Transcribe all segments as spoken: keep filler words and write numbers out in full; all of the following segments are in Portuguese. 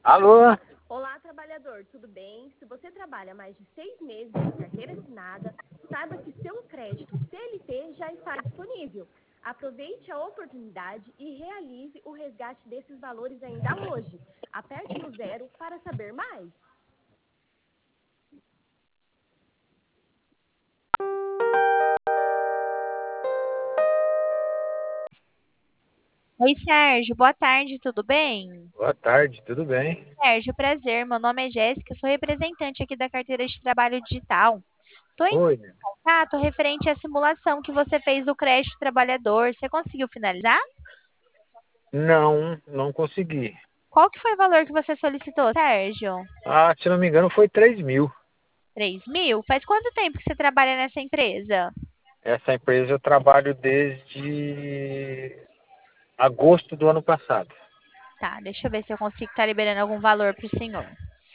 Alô? Olá, trabalhador, tudo bem? Se você trabalha mais de seis meses sem carteira assinada, saiba que seu crédito C L T já está disponível. Aproveite a oportunidade e realize o resgate desses valores ainda hoje. Aperte no zero para saber mais. Oi, Sérgio, boa tarde, tudo bem? Boa tarde, tudo bem? Sérgio, prazer, meu nome é Jéssica, sou representante aqui da carteira de trabalho digital. Estou em Oi. contato referente à simulação que você fez do crédito trabalhador. Você conseguiu finalizar? Não, não consegui. Qual que foi o valor que você solicitou, Sérgio? Ah, se não me engano foi três mil. Três mil? Faz quanto tempo que você trabalha nessa empresa? Essa empresa eu trabalho desde agosto do ano passado. Tá, deixa eu ver se eu consigo estar liberando algum valor para o senhor.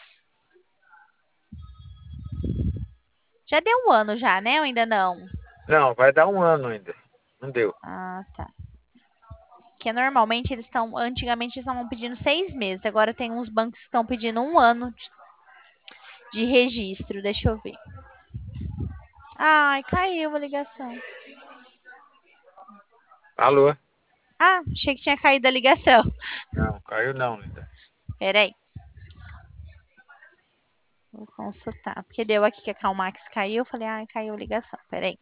Já deu um ano já, né? Ou ainda não? Não, vai dar um ano ainda. Não deu. Ah, tá. Porque normalmente eles estão, antigamente eles estavam pedindo seis meses, agora tem uns bancos que estão pedindo um ano de, de registro. Deixa eu ver. Ai, caiu a ligação. Alô? Ah, achei que tinha caído a ligação. Não, caiu não, Linda. Peraí. Vou consultar. Porque deu aqui que a Calmax caiu. Eu falei, ah, caiu a ligação. Peraí.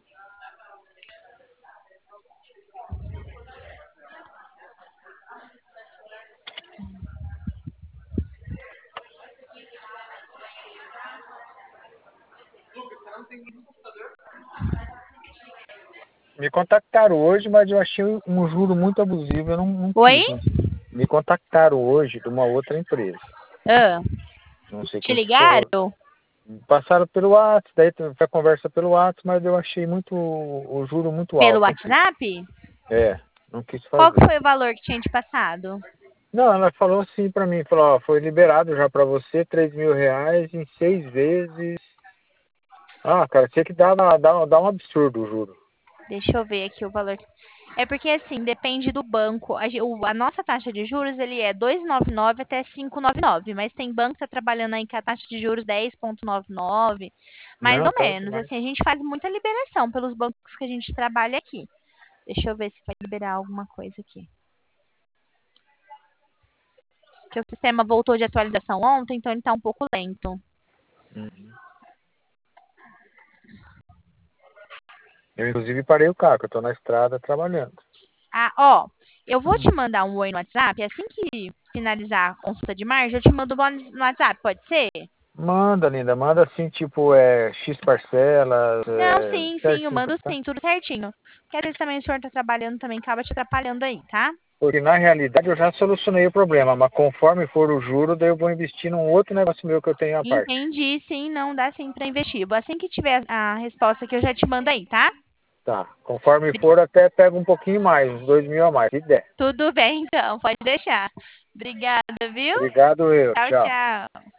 Me contactaram hoje, mas eu achei um juro muito abusivo, eu não, não Oi? quis. Não. Me contactaram hoje de uma outra empresa. Ah, Não sei te quem que foi. ligaram? Passaram pelo WhatsApp, daí foi a conversa pelo WhatsApp, mas eu achei muito o juro muito Pelo alto. Não quis. WhatsApp? É, não quis Qual que fazer. foi o valor que tinha te passado? Não, ela falou assim pra mim, falou, ó, foi liberado já pra você três mil reais em seis vezes. Ah, cara, tinha que dar, dar, dar um absurdo o juro. Deixa eu ver aqui o valor. É porque, assim, depende do banco. A, ge- o- a nossa taxa de juros, ele é dois vírgula noventa e nove até cinco vírgula noventa e nove. Mas tem banco que tá trabalhando aí com a taxa de juros dez vírgula noventa e nove. Mais Não, ou tá menos. demais. Assim, a gente faz muita liberação pelos bancos que a gente trabalha aqui. Deixa eu ver se vai liberar alguma coisa aqui. Porque o sistema voltou de atualização ontem, então ele tá um pouco lento. Uhum. Eu, inclusive, parei o carro, que eu tô na estrada trabalhando. Ah, ó, eu vou te mandar um oi no WhatsApp. Assim que finalizar a consulta de margem, eu te mando o bônus no WhatsApp, pode ser? Manda, linda, manda assim, tipo, é, X parcelas, Não, é, sim, sim, eu certinho, mando tá? sim, tudo certinho. Porque às vezes também o senhor tá trabalhando, também acaba te atrapalhando aí, tá? Porque na realidade eu já solucionei o problema, mas conforme for o juro, daí eu vou investir num outro negócio meu que eu tenho à parte. Entendi, sim, não dá sim pra investir. Assim que tiver a resposta aqui, eu já te mando aí, tá? Tá. Conforme for, até pega um pouquinho mais, uns dois mil a mais, se der. Tudo bem, então, pode deixar. Obrigada, viu? Obrigado, eu. Tchau, Tchau. tchau.